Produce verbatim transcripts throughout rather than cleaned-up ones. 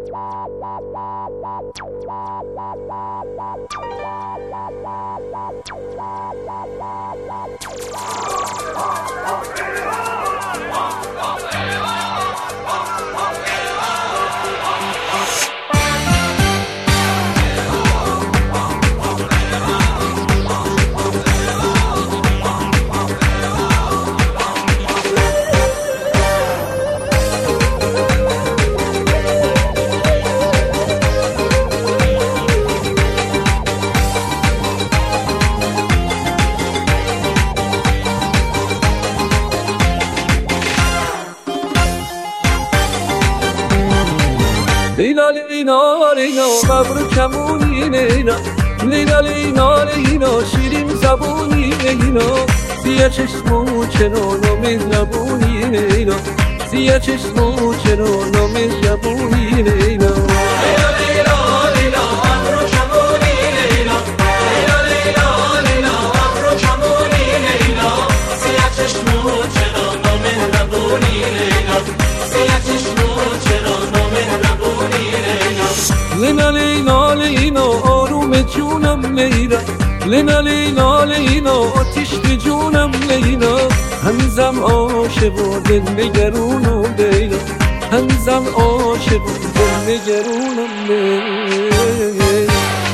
لیلا لیلا لیلا قبر کمونی لیلا لیلا لیلا لیلا شیرین زبونی لیلا سیاه چشم و چنان و مهربونی لیلا سیاه چشم و چنان و مهربونی لیلا لیلا لیلا لیلا قبر کمونی لیلا لیلا لیلا لیلا قبر کمونی لیلا سیاه چشم و چنان و مهربونی لیلا سیاه چشم و چنان و مهربونی لیلا لیلا لیلا آروم جونم لیلا لیلا لیلا لیلا آتیش به جونم لیلا هنوزم عاشق و دل نگرونم لیلا هنوزم عاشق و دل نگرونم لیلا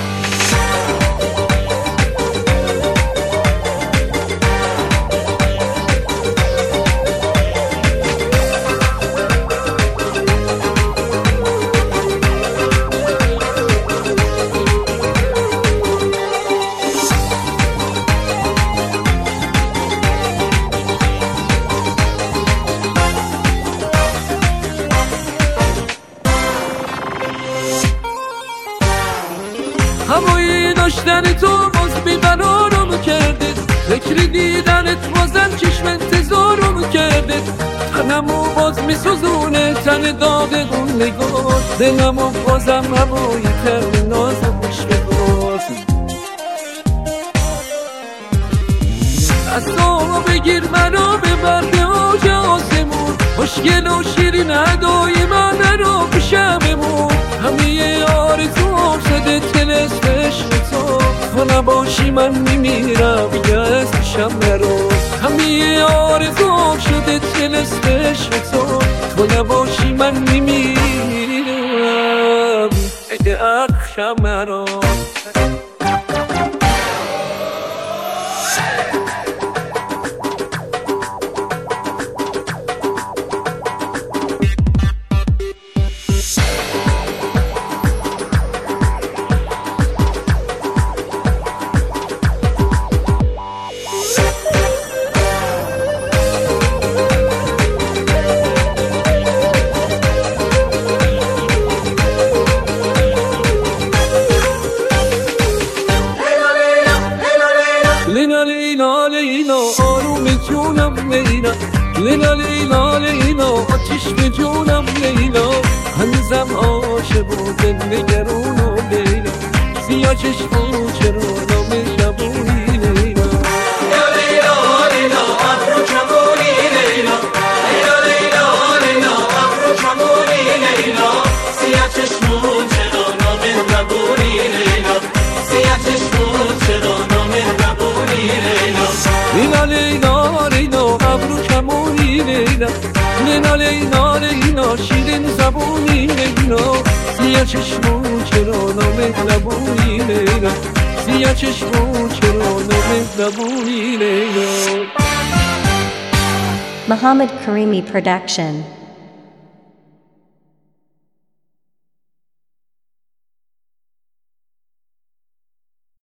هوایی داشتن تو باز بیقرارم کرده فکر دیدنت بازم چشم انتظارم کرده تنمو باز میسوزونه تن داغ اون نگاه دلمو بازم هوایی کرده نازم خوش بباز دستامو بگیر منو ببر به اوج آسمون خوشگل و شیرین ادای من رو پیشممون همه آرزوام شده طلسم عشق تو تو نباشی من میمیرم دیگه از پیشم نرو همه آرزوام شده طلسم عشق تو تو نباشی من میمیرم دیگه از پیشم نرو لیلا لیلا لیلا آروم جونم لیلا لیلا لیلا لیلا آتیش به جونم لیلا هنوزم عاشق و دل نگرونم لیلا سیاه چشم و چرا مهربونی لیلا لیلا لیلا لیلا قبر کمونی لیلا لیلا لیلا لیلا قبر کمونی لیلا سیاه چشم و چرا مهربونی لیلا سیاه چشم و چرا مهربونی لیلا لیلا لیلا ابرو کمونی لیلا لیلا لیلا لیلا شیرین زبونی لیلا سیاه چشم و چرا مهربونی لیلا سیاه چشم و چرا مهربونی لیلا Muhammad Karimi Production.